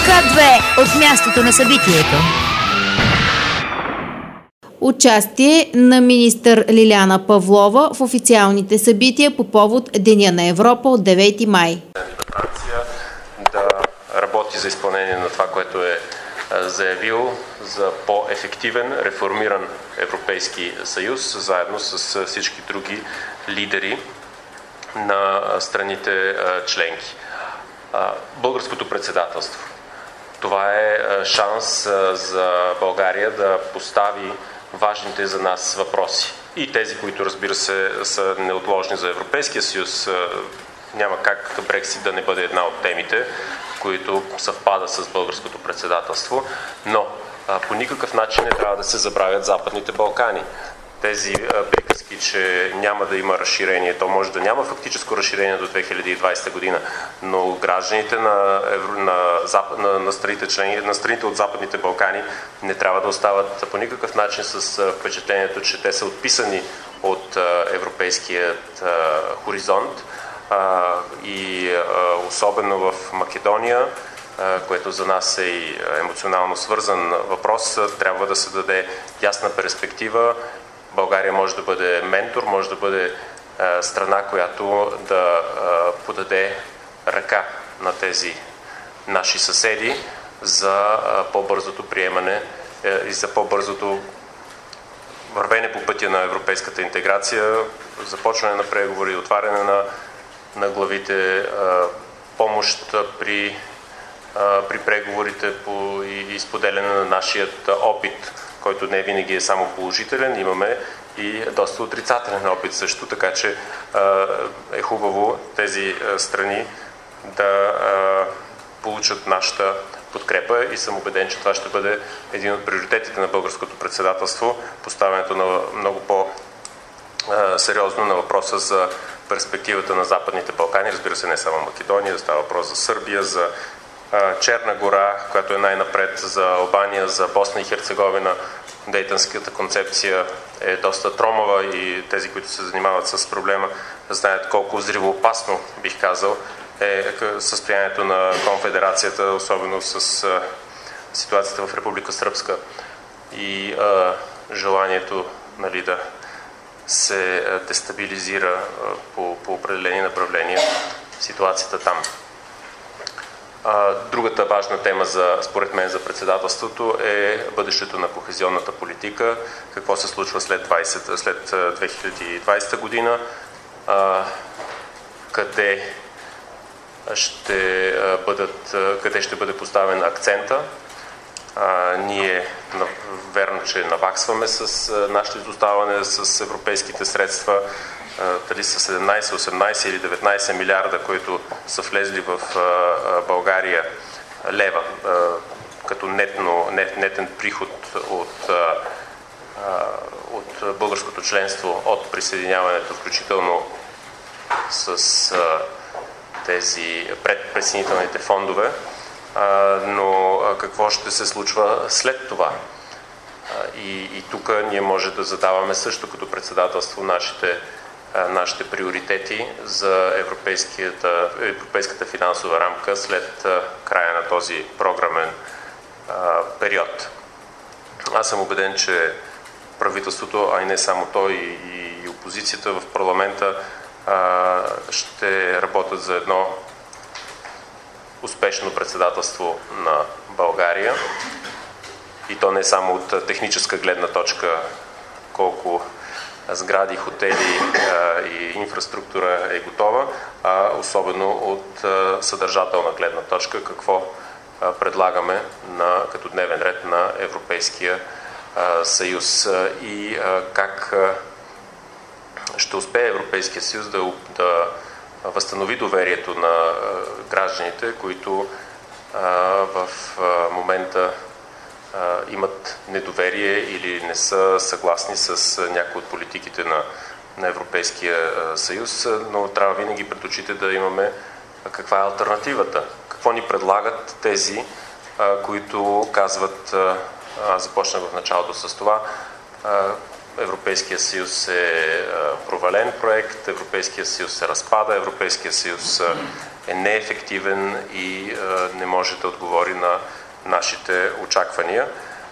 К2 от мястото на събитието. Участие на министър Лиляна Павлова в официалните събития по повод Деня на Европа от 9 май. Франция да работи за изпълнение на това, което е заявил за по-ефективен, реформиран Европейски съюз, заедно с всички други лидери на страните членки. Българското председателство. Това е шанс за България да постави важните за нас въпроси. И тези, които, разбира се, са неотложни за Европейския съюз. Няма как Брексит да не бъде една от темите, които съвпада с българското председателство, но по никакъв начин не трябва да се забравят Западните Балкани. Тези приказки, че няма да има разширение, то може да няма фактическо разширение до 2020 година, но гражданите на страните от Западните Балкани не трябва да остават по никакъв начин с впечатлението, че те са отписани от европейският хоризонт. И особено в Македония, което за нас е и емоционално свързан въпрос, трябва да се даде ясна перспектива. България може да бъде ментор, може да бъде страна, която да подаде ръка на тези наши съседи за по-бързото приемане и за по-бързото вървене по пътя на европейската интеграция, започване на преговори, отваряне на главите, помощ при преговорите и споделяне на нашият опит, който не винаги е само положителен. Имаме и доста отрицателен опит също, така че е хубаво тези страни да получат нашата подкрепа и съм убеден, че това ще бъде един от приоритетите на българското председателство, поставянето на много по-сериозно на въпроса за перспективата на Западните Балкани, разбира се, не само Македония, става въпрос за Сърбия, за Черна гора, която е най-напред, за Албания, за Босна и Херцеговина. Дейтънската концепция е доста тромава и тези, които се занимават с проблема, знаят колко взривоопасно, бих казал, е състоянието на конфедерацията, особено с ситуацията в Република Сръбска и желанието, нали, да се дестабилизира по определени направления ситуацията там. Другата важна тема, според мен, за председателството е бъдещето на кохезионната политика, какво се случва след 2020 година, къде ще бъде поставен акцента. Ние верно, че наваксваме с нашето изоставане с европейските средства, дали са 17, 18 или 19 милиарда, които са влезли в България лева, като нетен приход от българското членство от присъединяването, включително с тези предприсъединителните фондове, но какво ще се случва след това? И тук ние може да задаваме също като председателство нашите приоритети за европейската финансова рамка след края на този програмен период. Аз съм убеден, че правителството, а и не само той, и опозицията в парламента ще работят за едно успешно председателство на България. И то не само от техническа гледна точка, колко сгради, хотели и инфраструктура е готова, а особено от съдържателна гледна точка, какво предлагаме като дневен ред на Европейския съюз и как ще успее Европейския съюз да възстанови доверието на гражданите, които в момента имат недоверие или не са съгласни с някои от политиките на Европейския съюз, но трябва винаги пред очите да имаме каква е алтернативата. Какво ни предлагат тези, които казват, аз започнах в началото с това, Европейския съюз е провален проект, Европейския съюз се разпада, Европейския съюз е неефективен и не може да отговори на нашите очаквания.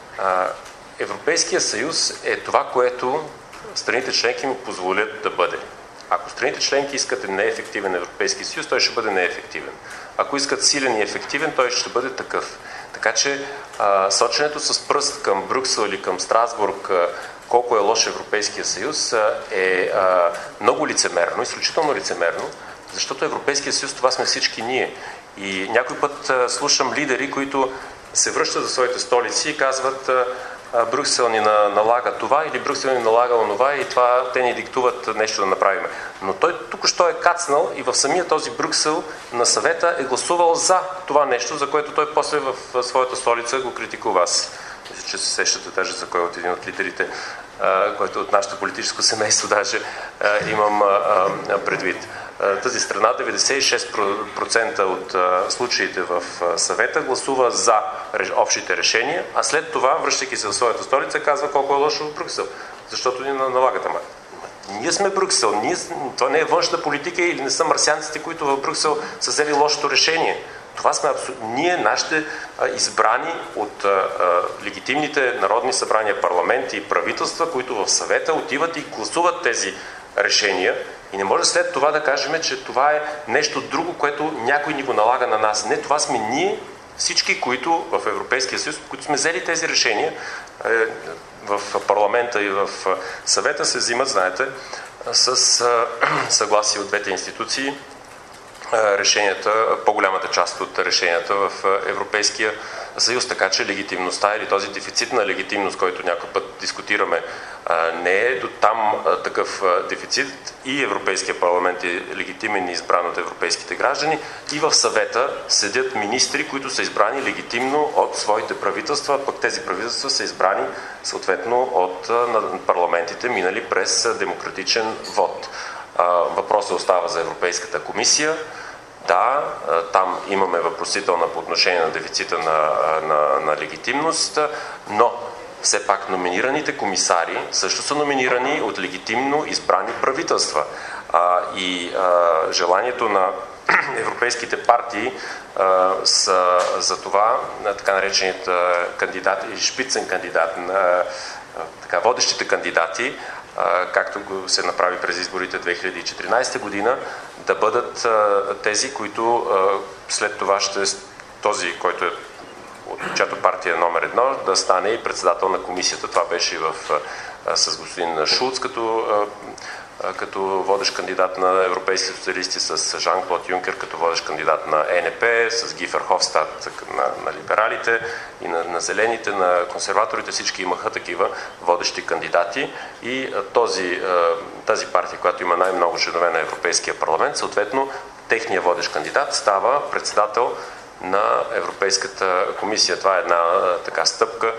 Европейския съюз е това, което страните членки му позволят да бъде. Ако страните членки искат неефективен Европейски съюз, той ще бъде неефективен. Ако искат силен и ефективен, той ще бъде такъв. Така че соченето с пръст към Брюксел или към Страсбург, колко е лош Европейския съюз, е много лицемерно, изключително лицемерно, защото Европейския съюз това сме всички ние. И някой път слушам лидери, които се връщат за своите столици и казват: Брюксел ни налага това или Брюксел ни налага онова и това те ни диктуват нещо да направим. Но той тук-що е кацнал и в самия този Брюксел на съвета е гласувал за това нещо, за което той после в своята столица го критикува. Аз мисля, че се сещате даже за кой от един от лидерите, който от нашето политическо семейство даже имам предвид. Тази страна 96% от случаите в съвета гласува за общите решения, а след това, връщайки се в своята столица, казва колко е лошо в Брюксел, защото ни налагат. Ние сме Брюксел, това не е външна политика или не са марсианците, които в Брюксел са взели лошото решение. Това сме ние, нашите избрани от легитимните народни събрания, парламенти и правителства, които в съвета отиват и гласуват тези решения. И не може след това да кажем, че това е нещо друго, което някой ни го налага на нас. Не, това сме ние, всички, които в Европейския съюз, които сме взели тези решения в парламента и в съвета се взимат, знаете, с съгласие от двете институции решенията, по-голямата част от решенията в Европейския съюз, така че легитимността или този дефицит на легитимност, който някой път дискутираме, не е до там такъв дефицит. И Европейския парламент е легитимен и избран от европейските граждани, и в съвета седят министри, които са избрани легитимно от своите правителства, пък тези правителства са избрани съответно от парламентите, минали през демократичен вод. Въпросът остава за Европейската комисия. Да, там имаме въпросителна по отношение на дефицита на легитимност, но все пак номинираните комисари също са номинирани от легитимно избрани правителства. И желанието на европейските партии за това, така нареченият кандидат и шпицен кандидат, водещите кандидати, както го се направи през изборите 2014 година, да бъдат тези, които след това този, който е от чиято партия е номер 1, да стане и председател на комисията. Това беше с господин Шулц като водещ кандидат на европейски социалисти, с Жан-Клод Юнкер като водещ кандидат на ЕНП, с Ги Ферховстат на либералите и на зелените, на консерваторите. Всички имаха такива водещи кандидати и тази партия, която има най-много членове на Европейския парламент, съответно техният водещ кандидат става председател на Европейската комисия. Това е една така стъпка,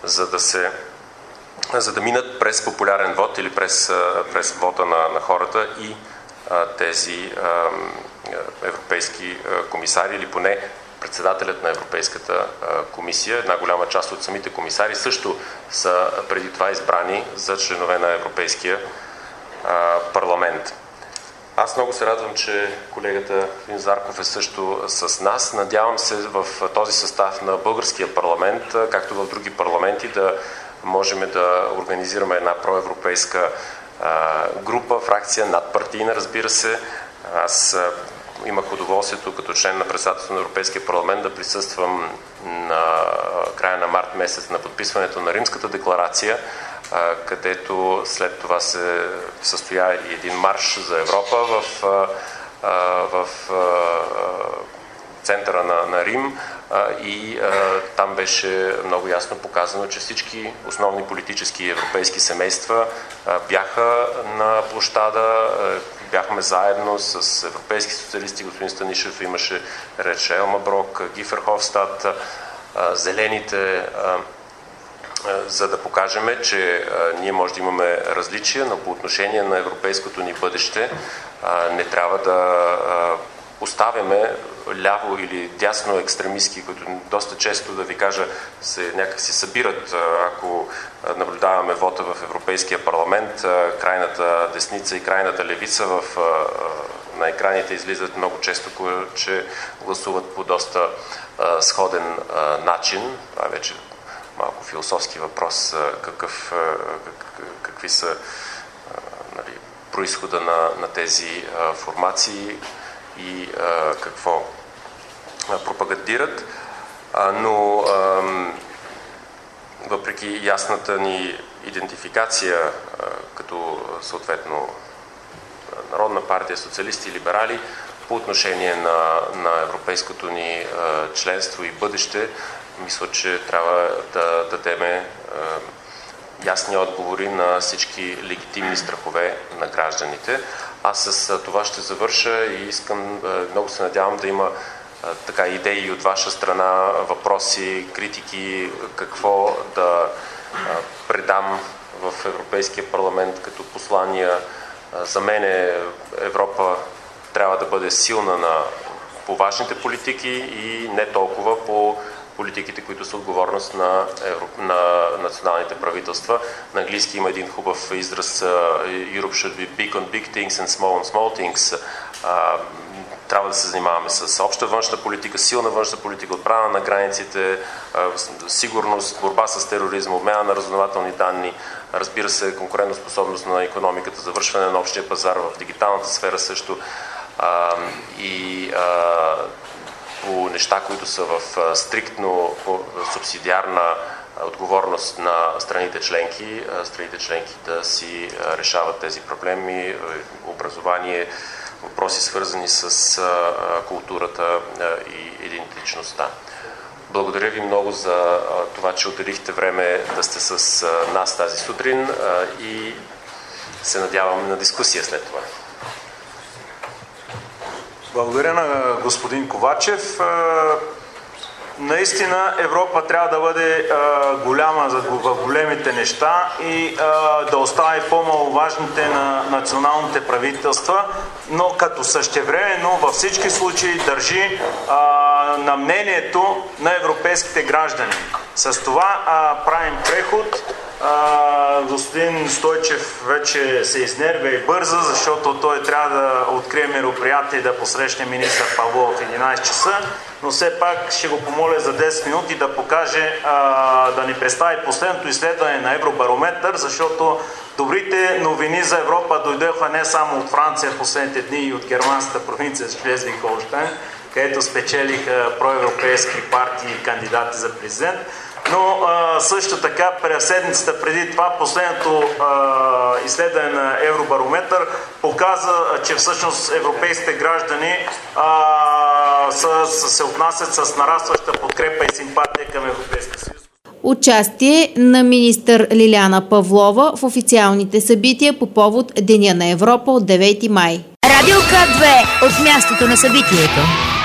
за да минат през популярен вод или през вота на хората и тези европейски комисари, или поне председателят на Европейската комисия. Една голяма част от самите комисари също са преди това избрани за членове на Европейския парламент. Аз много се радвам, че колегата Вин Зарков е също с нас. Надявам се в този състав на българския парламент, както в други парламенти, да можем да организираме една проевропейска група, фракция, надпартийна, разбира се. Аз имах удоволствието като член на председателството на Европейския парламент да присъствам на края на март месец на подписването на Римската декларация, където след това се състоя и един марш за Европа в центъра на Рим, и там беше много ясно показано, че всички основни политически европейски семейства бяха на площада, бяхме заедно с европейски социалисти, господин Станишев имаше реч, Елма Брок, Ги Ферховстат, зелените, за да покажем, че ние може да имаме различия, но по отношение на европейското ни бъдеще не трябва да оставяме ляво или дясно екстремистки, които доста често, да ви кажа, някак си събират, ако наблюдаваме вота в Европейския парламент, крайната десница и крайната левица на екраните излизат много често, че гласуват по доста сходен начин. Това вече малко философски въпрос, какви са произхода на тези формации и какво пропагандират. Но въпреки ясната ни идентификация като съответно Народна партия, социалисти и либерали по отношение на европейското ни членство и бъдеще, мисля, че трябва да дадеме ясни отговори на всички легитимни страхове на гражданите. Аз с това ще завърша и много се надявам да има така идеи от ваша страна, въпроси, критики, какво да предам в Европейския парламент като послания. За мен Европа трябва да бъде силна по важните политики и не толкова по политиките, които са отговорност на националните правителства. На английски има един хубав израз Europe should be big on big things and small on small things. Трябва да се занимаваме с обща външна политика, силна външна политика, отбрана на границите, сигурност, борба с тероризма, обмяна на разузнавателни данни, разбира се, конкурентоспособност на икономиката, завършване на общия пазар в дигиталната сфера също по неща, които са в стриктно субсидиарна отговорност на страните членки да си решават тези проблеми, образование, въпроси свързани с културата и идентичността. Благодаря ви много за това, че отделихте време да сте с нас тази сутрин и се надявам на дискусия след това. Благодаря на господин Ковачев. Наистина Европа трябва да бъде голяма в големите неща и да остави по-маловажните на националните правителства, но като същевременно във всички случаи държи на мнението на европейските граждани. С това правим преход. Господин Стойчев вече се изнервя и бърза, защото той трябва да открие мероприятие и да посрещне министър Павлов в 11 часа, но все пак ще го помоля за 10 минути да покаже, да ни представи последното изследване на Евробарометър, защото добрите новини за Европа дойдоха не само от Франция в последните дни и от германската провинция Шлезвиг-Холщайн, където спечелиха проевропейски партии и кандидати за президент. Но също така през седмицата преди това последното изследване на Евробарометър показа, че всъщност европейските граждани се отнасят с нарастваща подкрепа и симпатия към Европейския съюз. Участие на министър Лиляна Павлова в официалните събития по повод Деня на Европа от 9 май. Радио К2 от мястото на събитието.